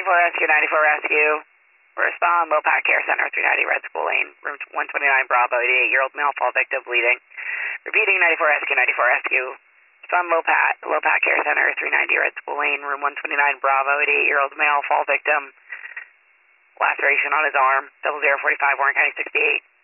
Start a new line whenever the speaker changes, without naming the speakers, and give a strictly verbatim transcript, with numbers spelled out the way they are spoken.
ninety-four Rescue, ninety-four Rescue. Respond, Lopat Care Center, three ninety Red School Lane, room one twenty-nine Bravo, eighty-eight-year-old male fall victim bleeding. Repeating, ninety-four Rescue, ninety-four Rescue. Respond, Lopat, Lopat Care Center, three ninety Red School Lane, room one twenty-nine Bravo, eighty-eight-year-old male fall victim. Laceration on his arm, double zero forty-five, Warren County sixty-eight.